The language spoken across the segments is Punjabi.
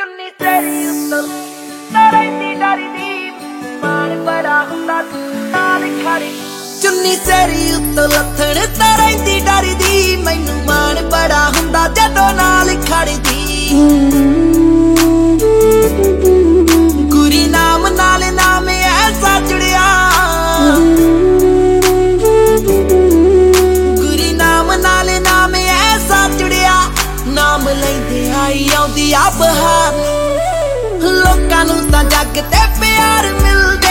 ਚੁੰਨੀ ਤੇਰੀ ਉੱਤੋਂ ਤਰੈਂਦੀ ਡਰਦੀ ਮਾਣ ਬੜਾ ਹੁੰਦਾ ਨਾਲ ਖੜੀ ਚੁੰਨੀ ਤੇਰੀ ਉੱਤੋਂ ਲੱਥਣ ਤਰੈਂਦੀ ਡਰਦੀ ਮੈਨੂੰ ਮਾਣ ਬੜਾ ਹੁੰਦਾ ਜਦੋਂ ਨਾਲ ਖੜਦੀ ਗੁਰੀ ਨਾਮ ਨਾਲ ਨਾਮ ਐਸਾ ਜੁੜਿਆ ਗੁਰੀ ਨਾਮ ਨਾਲ ਨਾਮ ਐਸਾ ਜੁੜਿਆ ਨਾਮ ਲੈਂਦੇ ਆਈ ਆਉਂਦੀ ਆ ਬਹਾਰ ਲੋਕਾਂ ਨੂੰ ਤਾਂ ਜੱਗ ਤੇ ਪਿਆਰ ਮਿਲਦੇ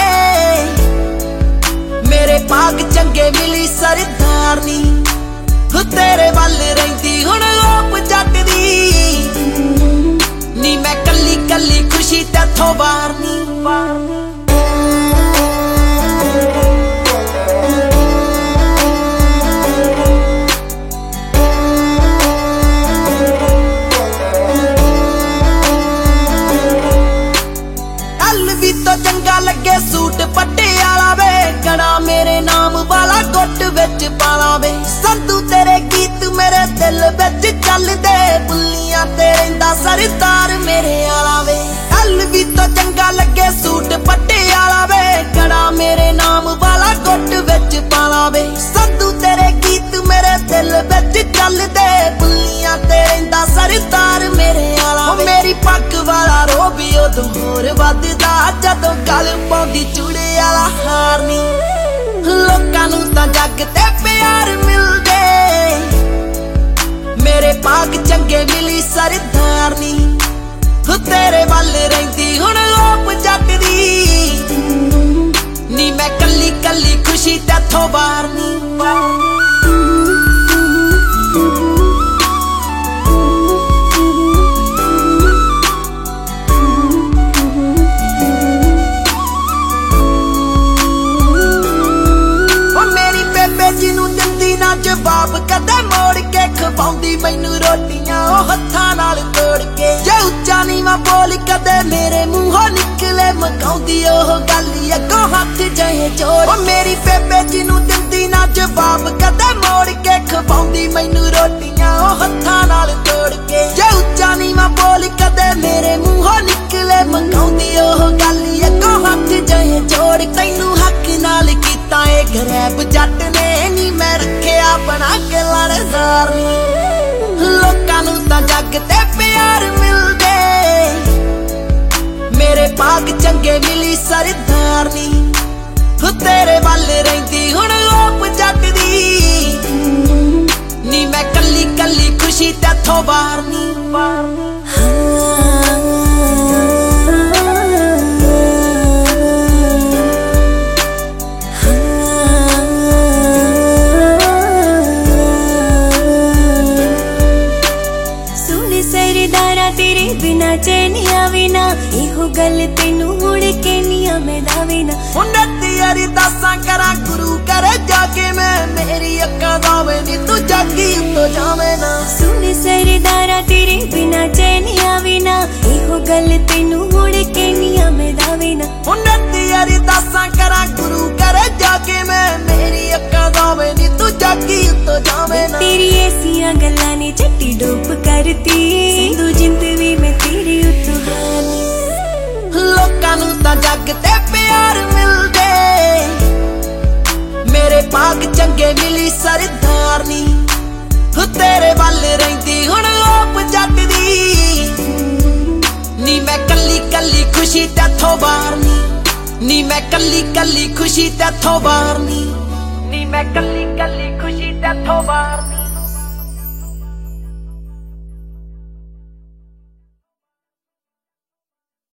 ਮੇਰੇ ਭਾਗ ਚੰਗੇ ਮਿਲੀ ਸਰਦਾਰਨੀ ਤੇਰੇ ਵੱਲ ਰਹਿੰਦੀ ਹੁਣ ਆਪ ਜੱਟ ਦੀ ਨੀ ਮੈਂ ਕੱਲੀ ਕੱਲੀ ਖੁਸ਼ੀ ਤੇਥੋਂ ਵਾਰਨੀ ਚੰਗਾ ਲੱਗੇ ਸੂਟ ਪੱਟੇ ਵਾਲਾ ਵੇ ਕੜਾ ਮੇਰੇ ਨਾਮ ਵਾਲਾ ਗੁੱਟ ਵਿੱਚ ਪਾਲਾ ਵੇ ਸੰਧੂ ਤੇਰੇ ਗੀਤ ਮੇਰੇ ਦਿਲ ਵਿੱਚ ਚੱਲਦੇ ਬੁੱਲੀਆਂ ਤੇ ਰਹਿੰਦਾ ਸਰਦਾਰ ਮੇਰੇ ਵਾਲਾ ਵੇ ਹਲ ਵੀ ਤਾਂ ਚੰਗਾ ਲੱਗੇ ਸੂਟ ਪੱਟੇ ਵਾਲਾ ਵੇ ਕੜਾ ਮੇਰੇ ਨਾਮ ਵਾਲਾ ਗੁੱਟ ਵਿੱਚ ਪਾਲਾ ਵੇ ਸੰਧੂ ਤੇਰੇ ਗੀਤ ਮੇਰੇ ਦਿਲ ਵਿੱਚ ਚੱਲਦੇ ਬੁੱਲੀਆਂ ਤੇ ਰਹਿੰਦਾ ਸਰਦਾਰ ਮੇਰੇ ਵਾਲਾ ਵੇ ਮੇਰੀ ਪੱਗ ਵਾਲਾ ਰੋਬ ਉਦੋਂ ਹੋਰ ਵੱਧਦਾ ਜਦੋਂ ਗਲ ਪਾਉਂਦੀ ਚੂੜੇ ਵਾਲਾ ਹਾਰ ਨੀ ਲੋਕਾਂ ਨੂੰ ਤਾਂ ਜੱਗ ਤੇ ਪਿਆਰ ਮਿਲਦੇ ਮੇਰੇ ਭਾਗ ਚੰਗੇ ਮਿਲੀ ਸਰਦਾਰਨੀ ਤੇਰੇ ਵੱਲ ਰਹਿੰਦੀ ਹੁਣ ਆਪ ਜੱਟ ਦੀ ਨੀ ਮੈਂ ਕੱਲੀ ਕੱਲੀ ਖੁਸ਼ੀ ਤੇਥੋਂ ਵਾਰਨੀ ਜਵਾਬ ਕਦੇ ਮੋੜ ਕੇ ਖਵਾਉਂਦੀ ਮੈਨੂੰ ਰੋਟੀਆਂ ਉਹ ਹੱਥਾਂ ਨਾਲ ਤੋੜ ਕੇ ਜੇ ਉੱਚਾ ਨੀਵਾਂ ਬੋਲ ਕਦੇ ਮੇਰੇ ਮੂੰਹੋਂ ਨਿਕਲੇ ਮਕਾਉਂਦੀ ਉਹ ਗੱਲ ਅੱਗੋਂ ਹੱਥ ਜਿਹੇ ਜੋੜ ਉਹ ਮੇਰੀ ਬੇਬੇ ਜੀ ਨੂੰ ਦਿੰਦੀ ਨਾ ਜਵਾਬ ਕਦੇ ਮੋੜ ਕੇ ਖਵਾਉਂਦੀ ਮੈਨੂੰ ਰੋਟੀਆਂ ਉਹ ਹੱਥਾਂ ਨਾਲ ਤੋੜ ਕੇ ਜੇ ਉੱਚਾ ਨੀਵਾਂ ਬੋਲ ਕਦੇ ਮੇਰੇ ਮੂੰਹੋਂ ਨਿਕਲੇ ਮਕਾਉਂਦੀ ਉਹ ਗੱਲ ਅੱਗੋਂ ਹੱਥ ਜਿਹੇ ਜੋੜ ਤੈਨੂੰ ਹੱਕ ਨਾਲ ਕੀਤਾ ਏ ਗਰੈਬ ਜੱਟ ਨੇ ਨੀ ਮੈਂ ਰੱਖਿਆ ਬਣਾ ਕੇ ਲੜਦਾਰਨੀ ਲੋਕਾਂ ਨੂੰ ਤਾਂ ਜੱਗ ਤੇ ਪਿਆਰ ਮਿਲਦੇ ਮੇਰੇ ਭਾਗ ਚੰਗੇ ਮਿਲੀ ਸਰਦਾਰਨੀ ਤੇਰੇ ਵੱਲ ਰਹਿੰਦੀ ਹੁਣ ਆਪ ਜੱਟ ਦੀ ਨੀ ਮੈਂ ਕੱਲੀ ਕੱਲੀ ਖੁਸ਼ੀ ਤੇਥੋਂ ਵਾਰਨੀ बिना चैनिया बिना इहो गल तेनू मुड़ के निया मैं दावेना उन्नत यारी दासा करा गुरु करे जाके मैं मेरी अक्का दावे नी तू जागी तो जावे ना सुन सरदारा तेरे बिना चैनिया बिना इहो गल तेनू मुड़ के निया मैं दावेना उन्नत यारी दासा करा गुरु करे जाके मैं मेरी अक्का दावे नी तू जागी तो जावे ना तेरी ऐसियां गल्लां ने चट्टी डोप करती सिंधु जिंद भी मैं तेरी उतहानी लोकां नूं तां जग ते प्यार मिलदे मेरे भाग चंगे मिली सरदारनी तेरे वल रहिंदी हुण आप जट दी नी मैं कल्ली कल्ली खुशी तैथों वारनी नी मैं कल्ली कल्ली खुशी तैथों वारनी नी मैं कल्ली कल्ली खुशी तैथों वारनी